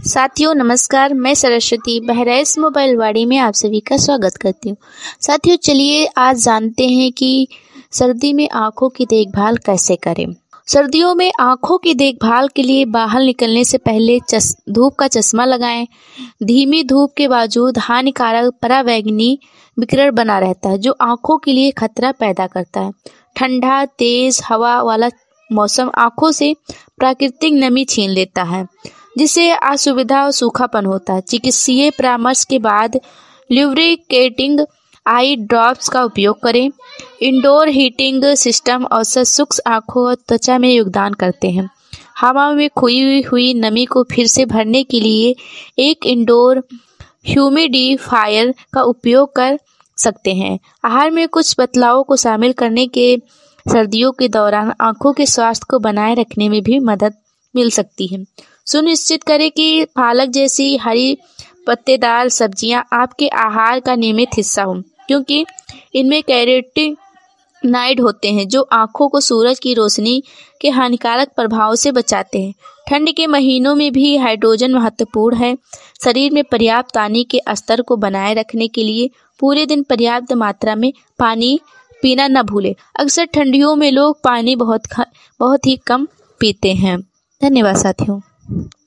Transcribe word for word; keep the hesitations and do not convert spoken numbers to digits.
साथियों नमस्कार, मैं सरस्वती बहराइच मोबाइल वाड़ी में आप सभी का स्वागत करती हूँ। साथियों चलिए आज जानते हैं कि सर्दी में आँखों की देखभाल कैसे करें। सर्दियों में आँखों की देखभाल के लिए बाहर निकलने से पहले चस धूप का चश्मा लगाएं। धीमी धूप के बावजूद हानिकारक पराबैंगनी विकिरण बना रहता है जो आँखों के लिए खतरा पैदा करता है। ठंडा तेज हवा वाला मौसम आँखों से प्राकृतिक नमी छीन लेता है जिससे असुविधा और सूखापन होता है। चिकित्सीय परामर्श के बाद ल्यूब्रिकेटिंग आई ड्रॉप्स का उपयोग करें। इंडोर हीटिंग सिस्टम औसत सूक्ष्म आँखों और त्वचा में योगदान करते हैं। हवा में खोई हुई नमी को फिर से भरने के लिए एक इंडोर ह्यूमिडिफायर का उपयोग कर सकते हैं। आहार में कुछ बदलावों को शामिल करने के सर्दियों के दौरान आँखों के स्वास्थ्य को बनाए रखने में भी मदद मिल सकती है। सुनिश्चित करें कि पालक जैसी हरी पत्तेदार सब्जियां आपके आहार का नियमित हिस्सा हों क्योंकि इनमें कैरोटीनॉइड होते हैं जो आँखों को सूरज की रोशनी के हानिकारक प्रभाव से बचाते हैं। ठंड के महीनों में भी हाइड्रोजन महत्वपूर्ण है। शरीर में पर्याप्त पानी के स्तर को बनाए रखने के लिए पूरे दिन पर्याप्त मात्रा में पानी पीना न भूलें। अक्सर ठंडियों में लोग पानी बहुत बहुत ही कम पीते हैं। धन्यवाद साथियों।